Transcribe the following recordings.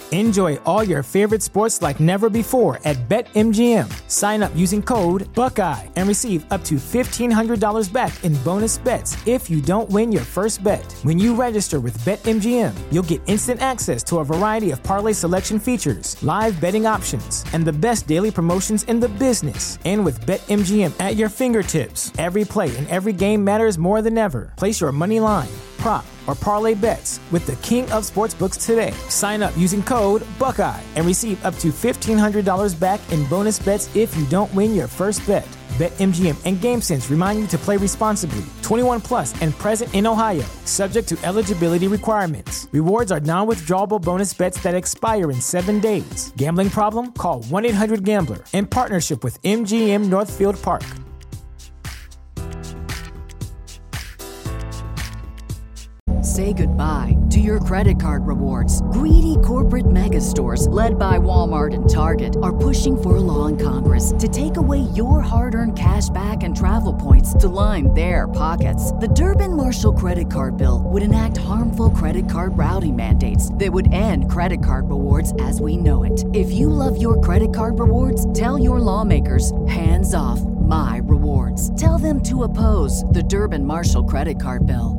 Enjoy all your favorite sports like never before at BetMGM. Sign up using code Buckeye and receive up to $1,500 back in bonus bets if you don't win your first bet. When you register with BetMGM, you'll get instant access to a variety of parlay selection features, live betting options, and the best daily promotions in the business. And with BetMGM at your fingertips, every play and every game matters more than ever. Place your money line, prop, or parlay bets with the king of sportsbooks today. Sign up using code Buckeye and receive up to $1,500 back in bonus bets if you don't win your first bet. BetMGM and GameSense remind you to play responsibly. 21 plus and present in Ohio, subject to eligibility requirements. Rewards are non-withdrawable bonus bets that expire in 7 days. Gambling problem? Call 1-800-GAMBLER. In partnership with MGM Northfield Park. Say goodbye to your credit card rewards. Greedy corporate mega stores, led by Walmart and Target, are pushing for a law in Congress to take away your hard-earned cash back and travel points to line their pockets. The Durbin-Marshall credit card bill would enact harmful credit card routing mandates that would end credit card rewards as we know it. If you love your credit card rewards, tell your lawmakers, hands off my rewards. Tell them to oppose the Durbin-Marshall credit card bill.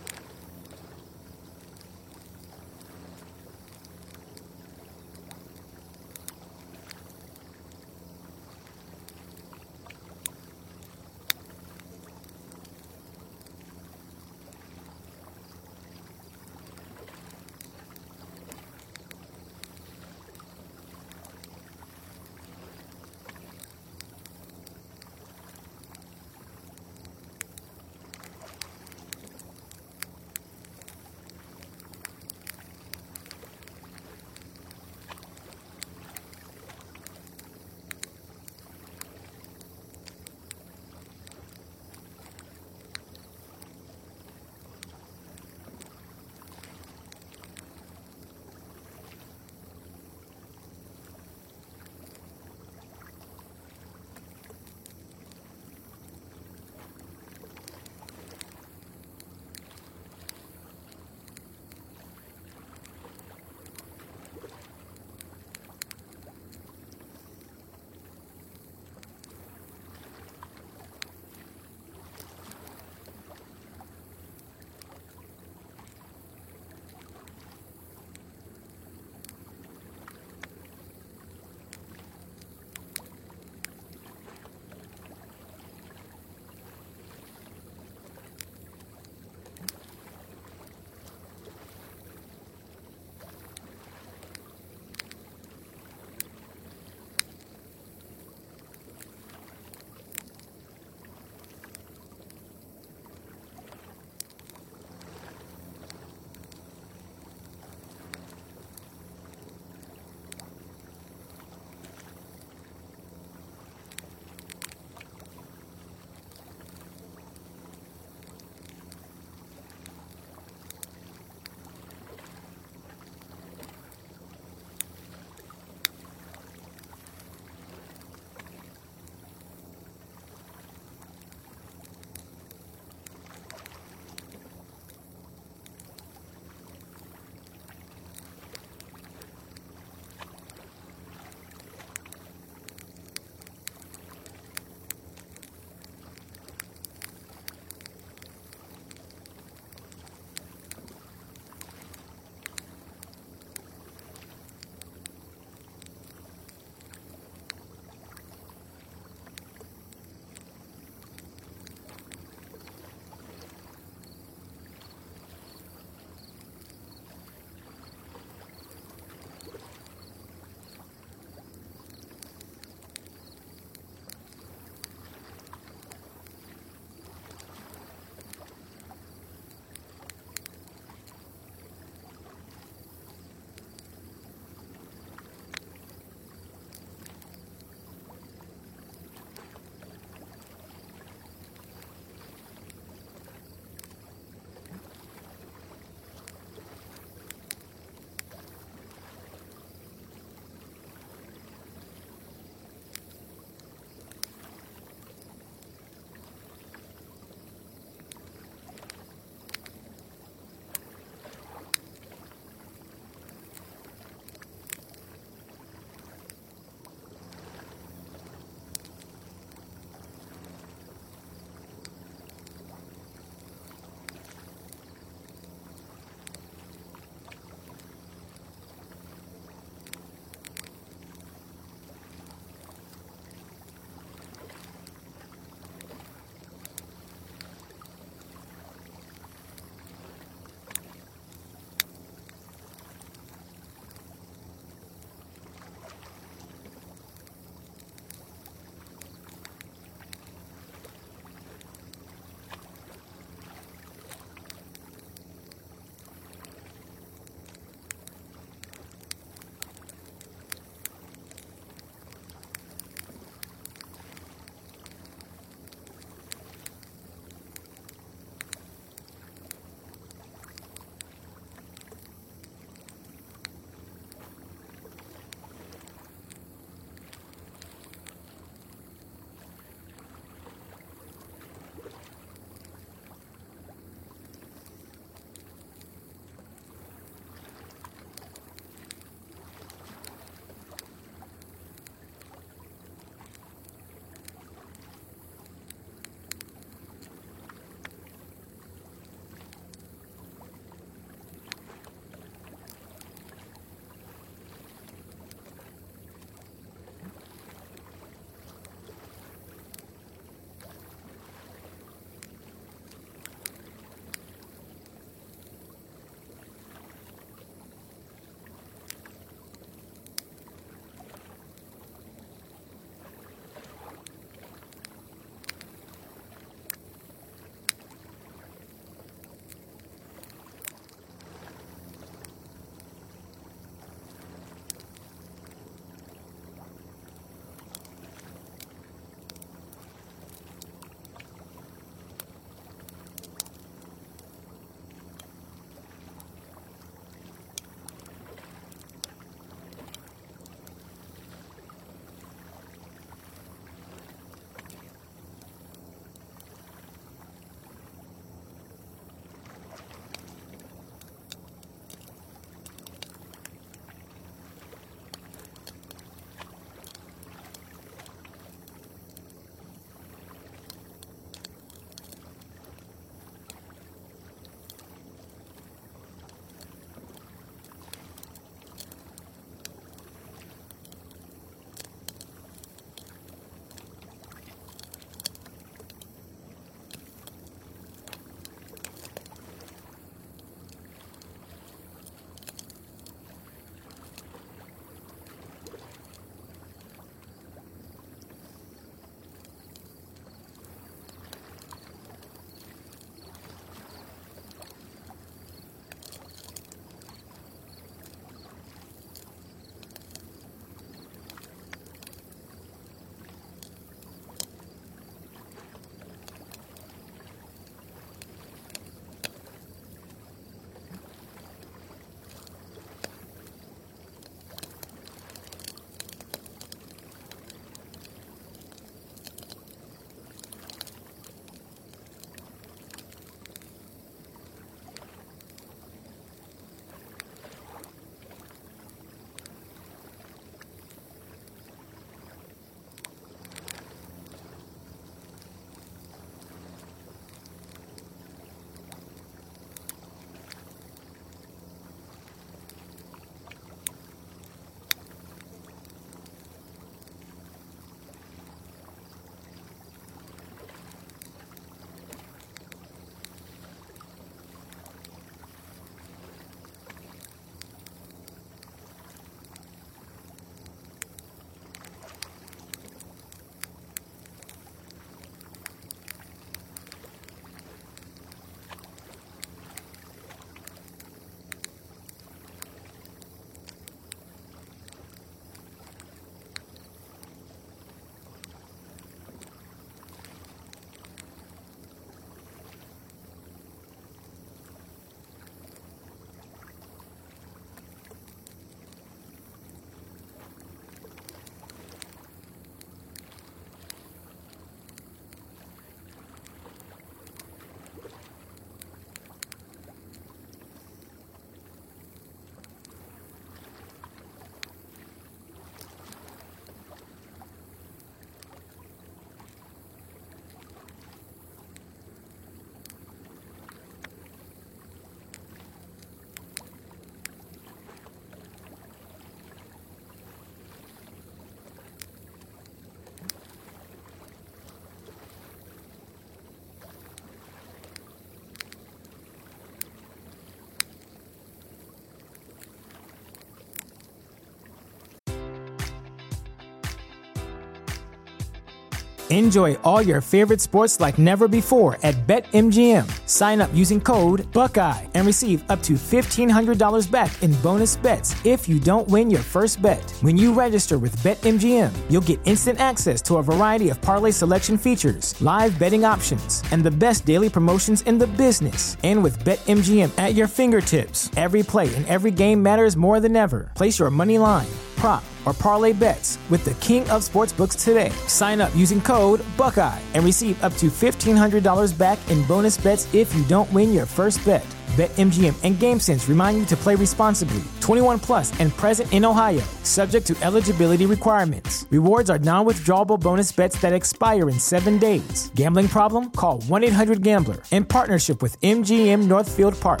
Enjoy all your favorite sports like never before at BetMGM. Sign up using code Buckeye and receive up to $1,500 back in bonus bets if you don't win your first bet. When you register with BetMGM, you'll get instant access to a variety of parlay selection features, live betting options, and the best daily promotions in the business. And with BetMGM at your fingertips, every play and every game matters more than ever. Place your money line, prop, or parlay bets with the king of sportsbooks today. Sign up using code Buckeye and receive up to $1,500 back in bonus bets if you don't win your first bet. BetMGM and GameSense remind you to play responsibly. 21 plus and present in Ohio, subject to eligibility requirements. Rewards are non-withdrawable bonus bets that expire in 7 days. Gambling problem? Call 1-800-GAMBLER. In partnership with MGM Northfield Park.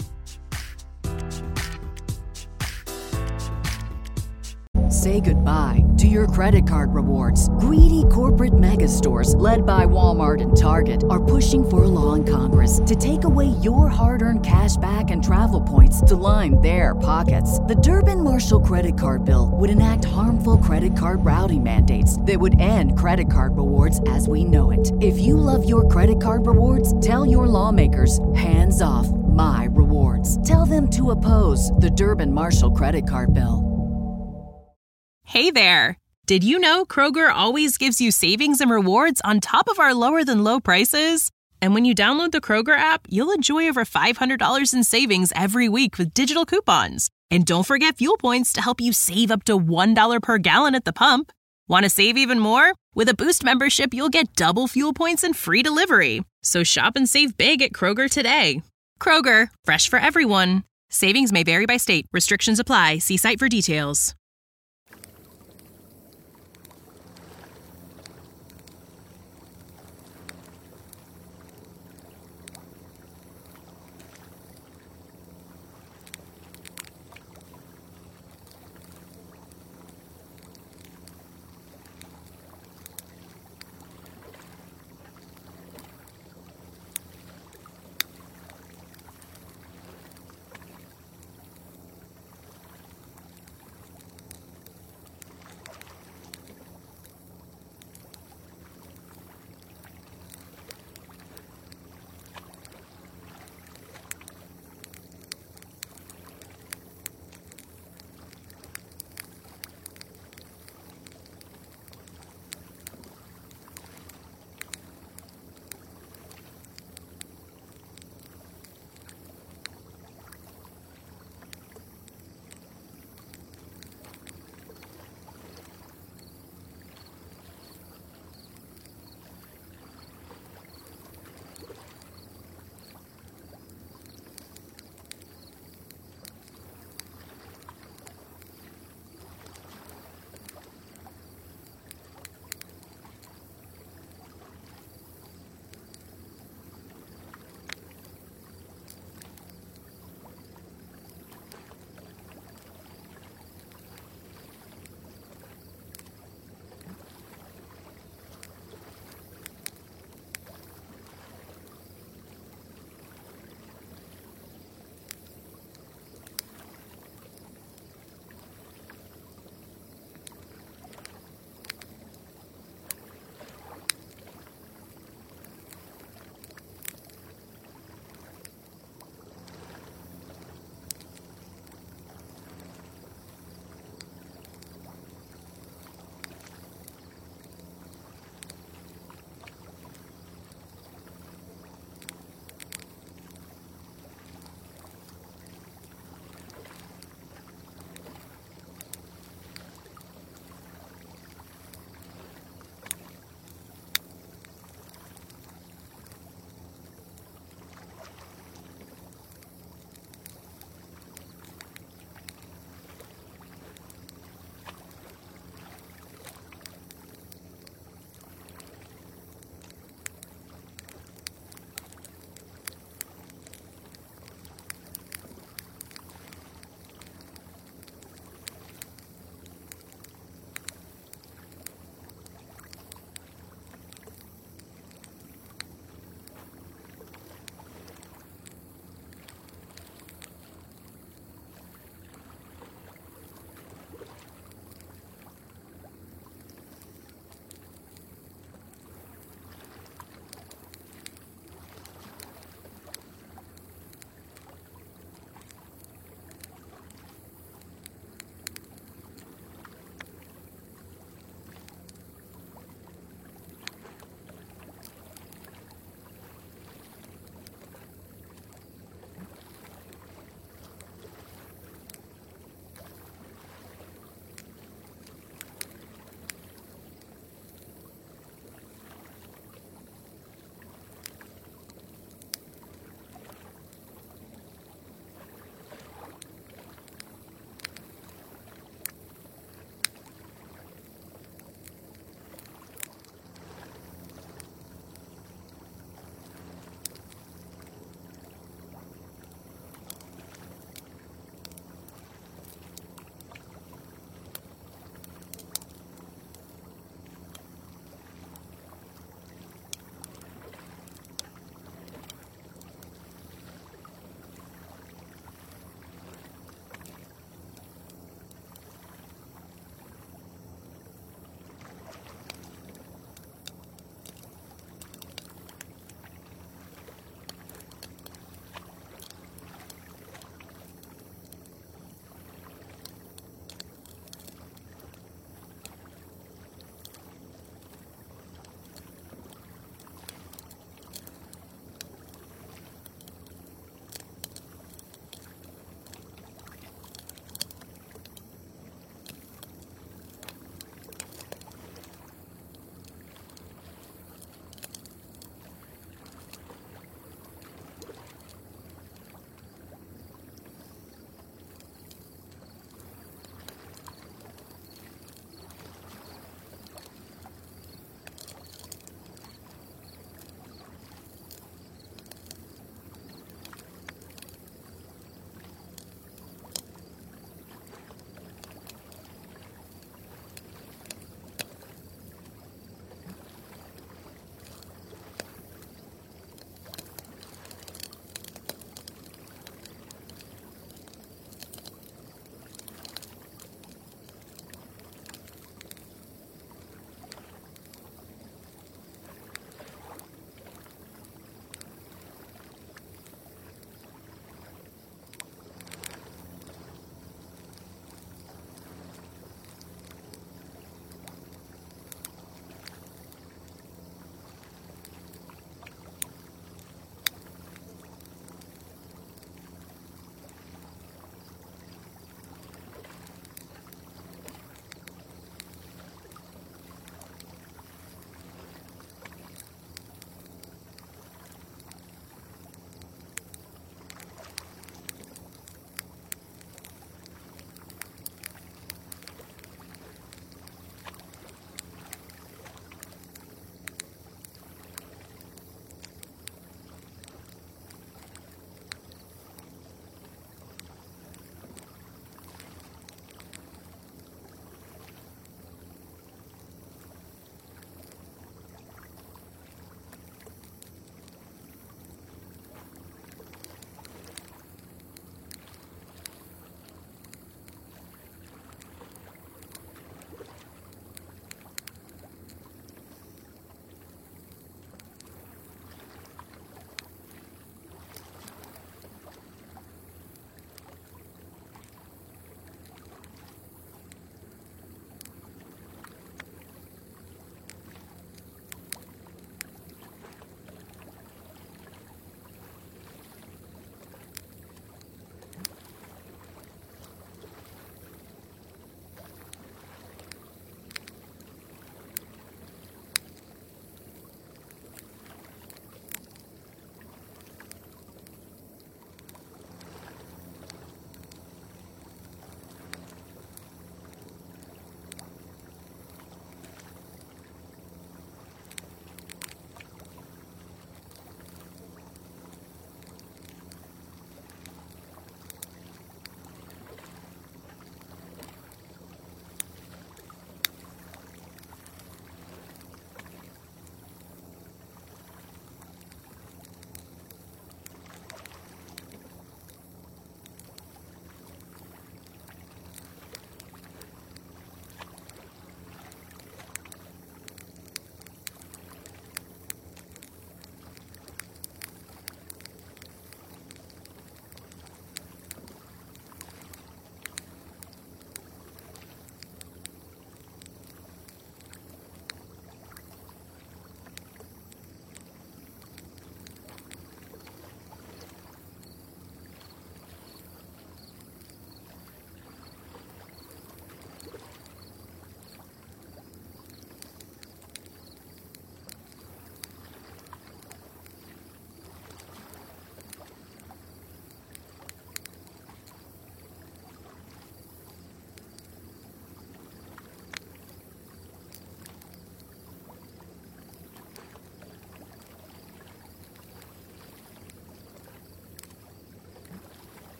Say goodbye to your credit card rewards. Greedy corporate mega stores, led by Walmart and Target, are pushing for a law in Congress to take away your hard-earned cash back and travel points to line their pockets. The Durbin-Marshall credit card bill would enact harmful credit card routing mandates that would end credit card rewards as we know it. If you love your credit card rewards, tell your lawmakers, hands off my rewards. Tell them to oppose the Durbin-Marshall credit card bill. Hey there! Did you know Kroger always gives you savings and rewards on top of our lower-than-low prices? And when you download the Kroger app, you'll enjoy over $500 in savings every week with digital coupons. And don't forget fuel points to help you save up to $1 per gallon at the pump. Want to save even more? With a Boost membership, you'll get double fuel points and free delivery. So shop and save big at Kroger today. Kroger, fresh for everyone. Savings may vary by state. Restrictions apply. See site for details.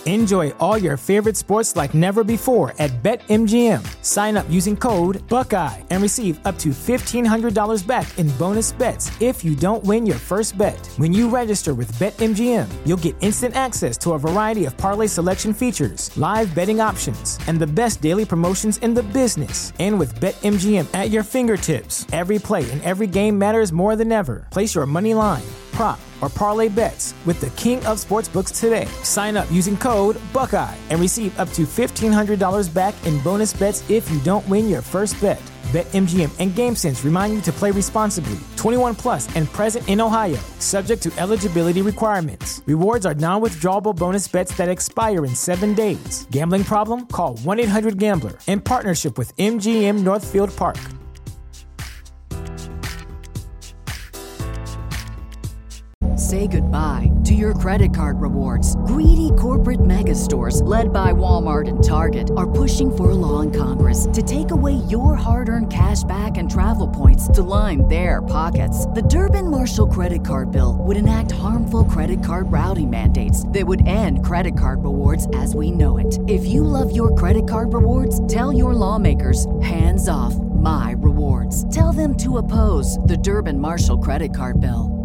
Enjoy all your favorite sports like never before at BetMGM. Sign up using code Buckeye and receive up to $1,500 back in bonus bets if you don't win your first bet. When you register with BetMGM, you'll get instant access to a variety of parlay selection features, live betting options, and the best daily promotions in the business. And with BetMGM at your fingertips, every play and every game matters more than ever. Place your money line, prop, or parlay bets with the king of sportsbooks today. Sign up using code Buckeye and receive up to $1,500 back in bonus bets if you don't win your first bet. BetMGM and GameSense remind you to play responsibly. 21 plus and present in Ohio, subject to eligibility requirements. Rewards are non-withdrawable bonus bets that expire in 7 days. Gambling problem? Call 1-800-GAMBLER. In partnership with MGM Northfield Park. Say goodbye to your credit card rewards. Greedy corporate mega stores, led by Walmart and Target, are pushing for a law in Congress to take away your hard-earned cash back and travel points to line their pockets. The Durbin-Marshall credit card bill would enact harmful credit card routing mandates that would end credit card rewards as we know it. If you love your credit card rewards, tell your lawmakers, hands off my rewards. Tell them to oppose the Durbin-Marshall credit card bill.